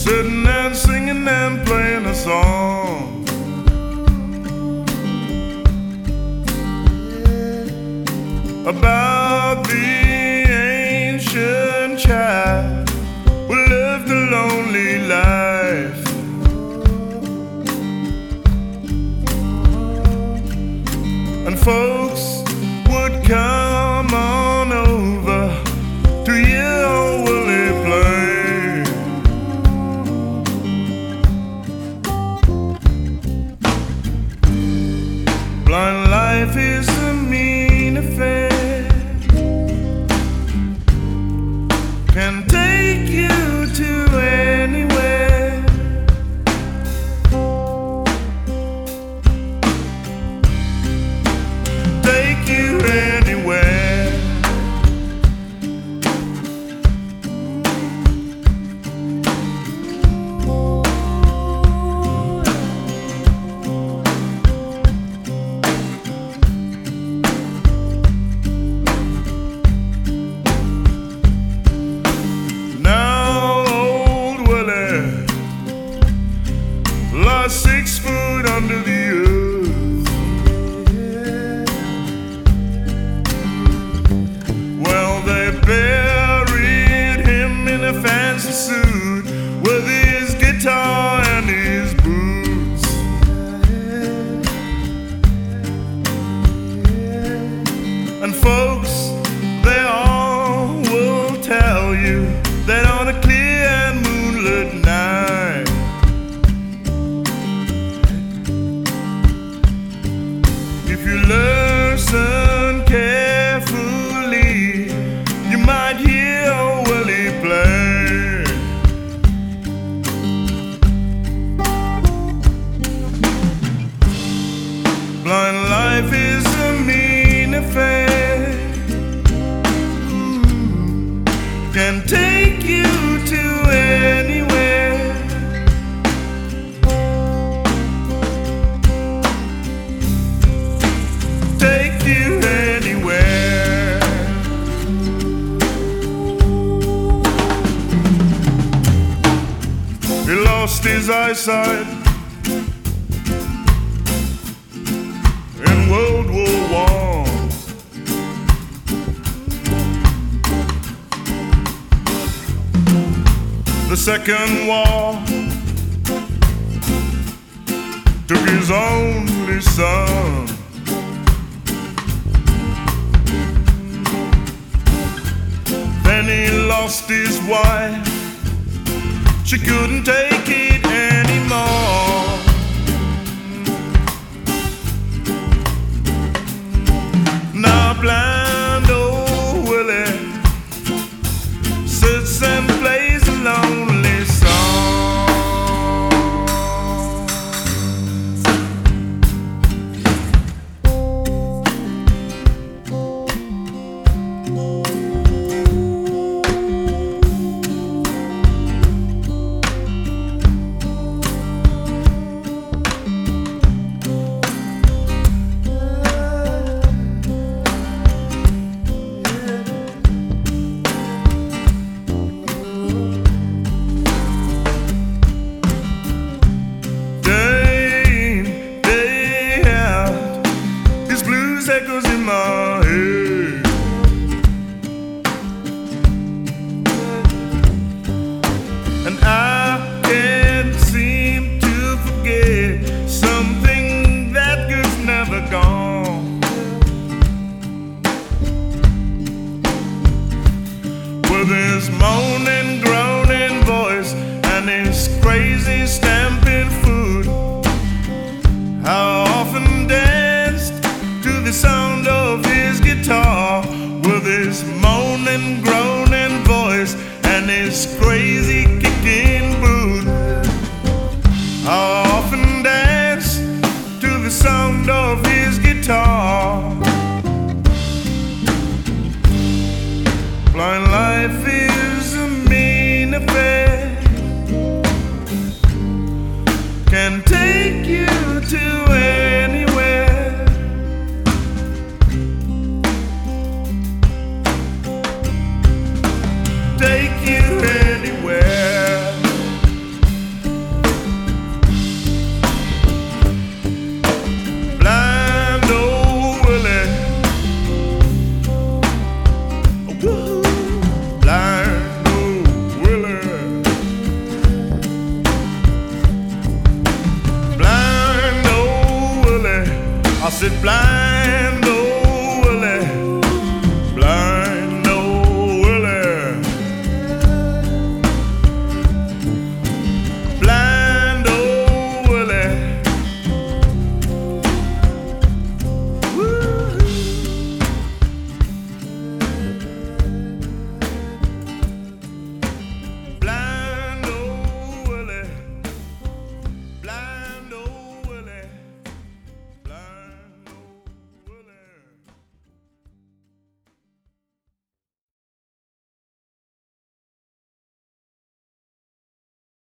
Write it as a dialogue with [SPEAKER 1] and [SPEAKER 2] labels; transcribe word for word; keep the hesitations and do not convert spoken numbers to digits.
[SPEAKER 1] sitting and singing and playing a song about the ancient child who lived a lonely life. And folks would come on over to hear old Willie play. Blind life is a mean affair, can take you to anywhere. Take you anywhere. Now old Willie lies six foot under the earth. Well, they buried him in a fancy suit with his guitar and his boots. And folks, they all will tell you that on a clear and moonlit night, if you listen carefully, you might hear old Willie play. Blind life is a mean affair, mm, can take you to anywhere. Take you anywhere. He lost his eyesight in World War One. The second war took his only son. Then he lost his wife, she couldn't take it anymore. Now blind old Willie sits and plays a lonely song. Echoes in my head, and I can't seem to forget something that good's never gone. With his moaning, groaning voice and his crazy style.